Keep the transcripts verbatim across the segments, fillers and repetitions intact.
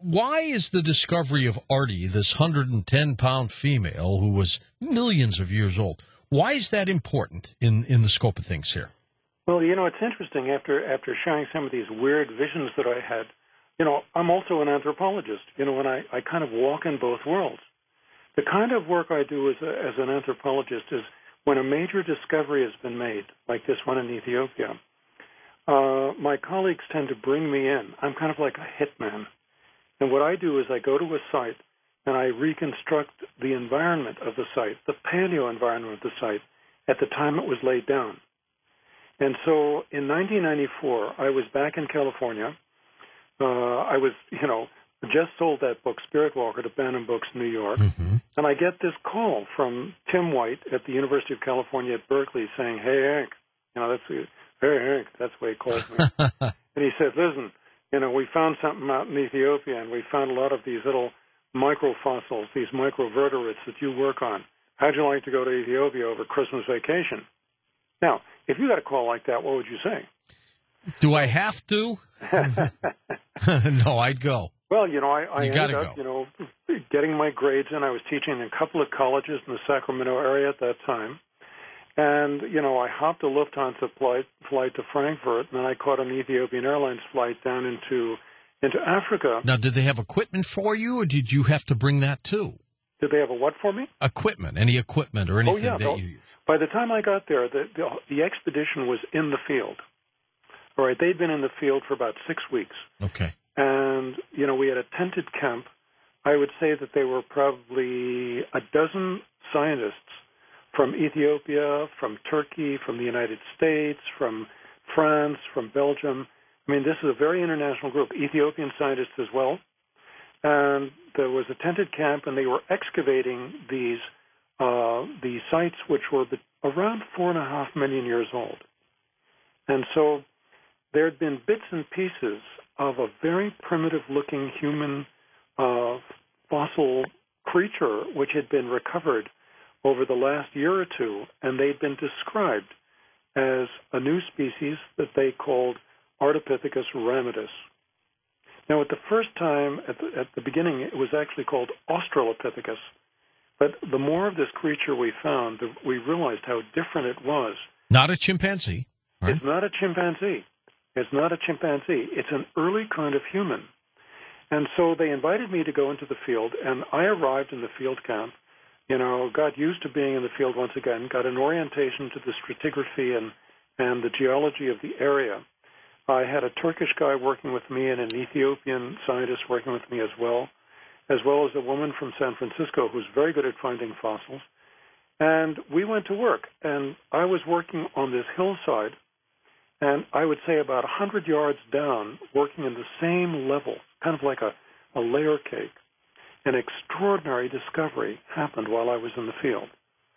why is the discovery of Artie, this one hundred ten pound female who was millions of years old, why is that important in, in the scope of things here? Well, you know, it's interesting. After after sharing some of these weird visions that I had, you know, I'm also an anthropologist, you know, and I, I kind of walk in both worlds. The kind of work I do as, a, as an anthropologist is when a major discovery has been made, like this one in Ethiopia, uh, my colleagues tend to bring me in. I'm kind of like a hitman. And what I do is I go to a site and I reconstruct the environment of the site, the paleo environment of the site, at the time it was laid down. And so in nineteen ninety-four, I was back in California. Uh, I was, you know, just sold that book, Spirit Walker, to Bantam Books, New York. Mm-hmm. And I get this call from Tim White at the University of California at Berkeley saying, hey, Hank, you know, that's, hey, Hank, that's the way he calls me. And he said, listen, you know, we found something out in Ethiopia, and we found a lot of these little microfossils, these microvertebrates that you work on. How'd you like to go to Ethiopia over Christmas vacation? Now, if you got a call like that, what would you say? Do I have to? No, I'd go. Well, you know, I, I you ended go. up, you know, getting my grades in. I was teaching in a couple of colleges in the Sacramento area at that time. And, you know, I hopped a Lufthansa flight, flight to Frankfurt, and then I caught an Ethiopian Airlines flight down into into Africa. Now, did they have equipment for you, or did you have to bring that too? Did they have a what for me? Equipment, any equipment or anything oh, yeah, that no. you use. By the time I got there, the, the, the expedition was in the field. All right, they'd been in the field for about six weeks. Okay. And, you know, we had a tented camp. I would say that there were probably a dozen scientists from Ethiopia, from Turkey, from the United States, from France, from Belgium. I mean, this is a very international group, Ethiopian scientists as well. And there was a tented camp, and they were excavating these uh, these sites, which were around four and a half million years old. And so there had been bits and pieces of a very primitive-looking human uh, fossil creature which had been recovered over the last year or two, and they'd been described as a new species that they called Ardipithecus ramidus. Now, at the first time, at the, at the beginning, it was actually called Australopithecus, but the more of this creature we found, the, we realized how different it was. Not a chimpanzee. Right? It's not a chimpanzee. It's not a chimpanzee. It's an early kind of human. And so they invited me to go into the field, and I arrived in the field camp, you know, got used to being in the field once again, got an orientation to the stratigraphy and, and the geology of the area. I had a Turkish guy working with me and an Ethiopian scientist working with me as well, as well as a woman from San Francisco who's very good at finding fossils. And we went to work, and I was working on this hillside, and I would say about one hundred yards down, working in the same level, kind of like a, a layer cake. An extraordinary discovery happened while I was in the field.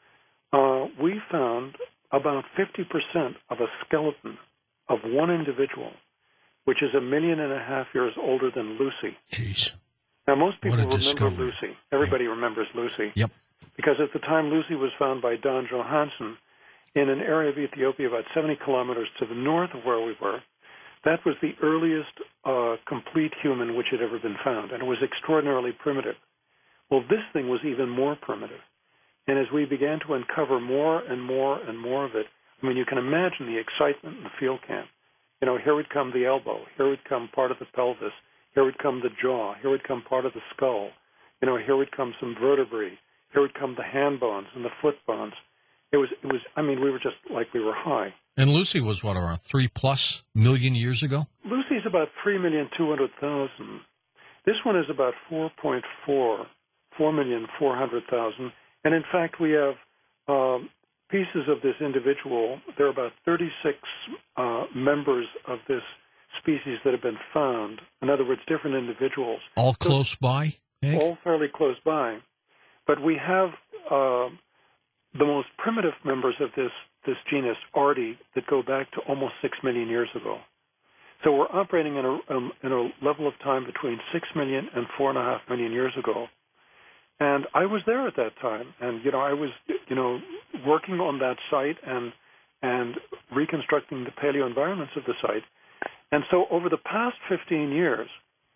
Uh, we found about fifty percent of a skeleton of one individual, which is a million and a half years older than Lucy. Jeez. Now, most people remember discovery. Lucy. Everybody yeah. remembers Lucy. Yep. Because at the time, Lucy was found by Don Johanson in an area of Ethiopia about seventy kilometers to the north of where we were. That was the earliest uh, complete human which had ever been found, and it was extraordinarily primitive. Well, this thing was even more primitive. And as we began to uncover more and more and more of it, I mean, you can imagine the excitement in the field camp. You know, here would come the elbow, here would come part of the pelvis, here would come the jaw, here would come part of the skull. You know, here would come some vertebrae, here would come the hand bones and the foot bones. It was, it was. I mean, we were just like we were high. And Lucy was, what, around three plus million years ago? Lucy's about three million two hundred thousand. This one is about four point four, four million four hundred thousand. And in fact, we have um, pieces of this individual. There are about thirty-six uh, members of this species that have been found. In other words, different individuals. All so, close by? Hank? All fairly close by. But we have uh, the most primitive members of this, this genus, Artie, that go back to almost six million years ago. So we're operating in a, um, in a level of time between six million and four and a half million years ago. And I was there at that time. And, you know, I was, you know, working on that site and and reconstructing the paleo environments of the site. And so over the past fifteen years,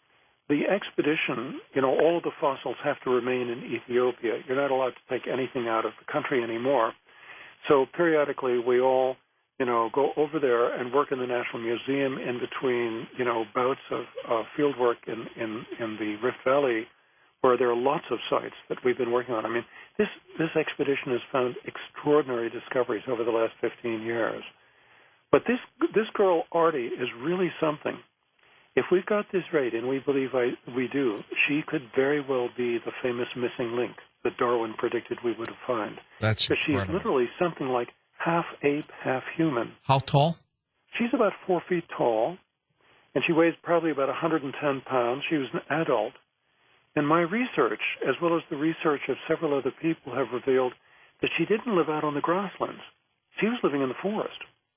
the expedition, you know, all of the fossils have to remain in Ethiopia. You're not allowed to take anything out of the country anymore. So periodically we all, you know, go over there and work in the National Museum in between, you know, bouts of uh, field work in, in, in the Rift Valley, where there are lots of sites that we've been working on. I mean, this, this expedition has found extraordinary discoveries over the last fifteen years. But this, this girl, Artie, is really something. If we've got this right, and we believe I, we do, she could very well be the famous missing link that Darwin predicted we would find. That's because she's incredible. literally something like half ape, half human. How tall? She's about four feet tall, and she weighs probably about one hundred ten pounds. She was an adult. And my research, as well as the research of several other people, have revealed that she didn't live out on the grasslands. She was living in the forest.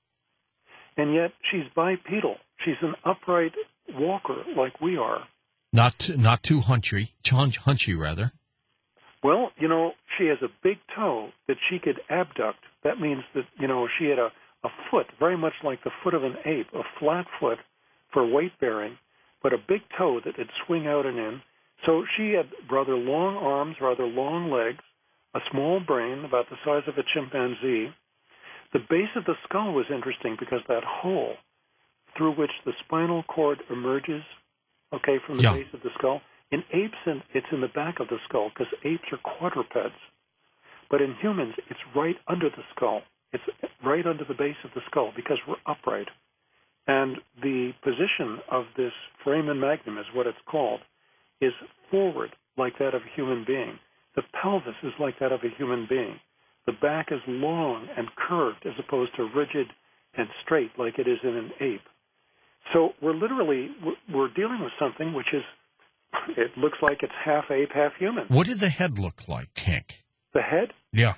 And yet she's bipedal. She's an upright walker like we are. Not not too hunchy, hunch- hunchy rather. Well, you know, she has a big toe that she could abduct. That means that, you know, she had a, a foot, very much like the foot of an ape, a flat foot for weight bearing, but a big toe that would swing out and in. So she had rather long arms, rather long legs, a small brain about the size of a chimpanzee. The base of the skull was interesting because that hole through which the spinal cord emerges, okay, from the yeah. base of the skull. In apes, it's in the back of the skull because apes are quadrupeds. But in humans, it's right under the skull. It's right under the base of the skull because we're upright. And the position of this foramen magnum is what it's called, is forward like that of a human being. The pelvis is like that of a human being. The back is long and curved as opposed to rigid and straight like it is in an ape. So we're literally, we're dealing with something which is, it looks like it's half ape, half human. What did the head look like, Hank? The head? Yeah.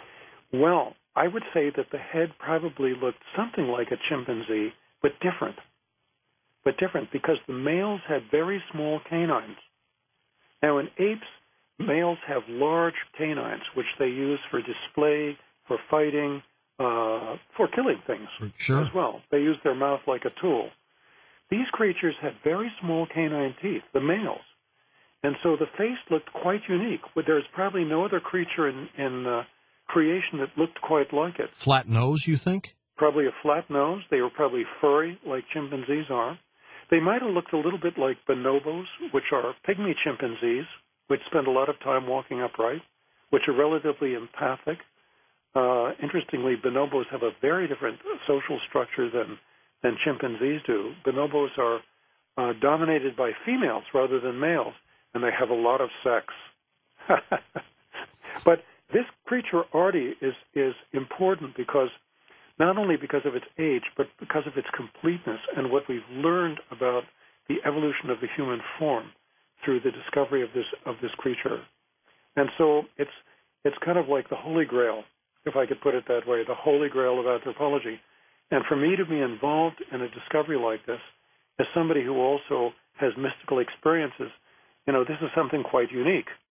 Well, I would say that the head probably looked something like a chimpanzee, but different. But different because the males had very small canines. Now in apes, males have large canines, which they use for display, for fighting, uh, for killing things sure. as well. They use their mouth like a tool. These creatures had very small canine teeth, the males. And so the face looked quite unique. There's probably no other creature in, in uh, creation that looked quite like it. Flat nose, you think? Probably a flat nose. They were probably furry, like chimpanzees are. They might have looked a little bit like bonobos, which are pygmy chimpanzees, which spend a lot of time walking upright, which are relatively empathic. Uh, interestingly, bonobos have a very different social structure than, than chimpanzees do. Bonobos are uh, dominated by females rather than males, and they have a lot of sex. But this creature, Artie, is, is important because not only because of its age, but because of its completeness and what we've learned about the evolution of the human form through the discovery of this of this creature. And so it's it's kind of like the Holy Grail, if I could put it that way, the Holy Grail of anthropology. And for me to be involved in a discovery like this, as somebody who also has mystical experiences, you know, this is something quite unique.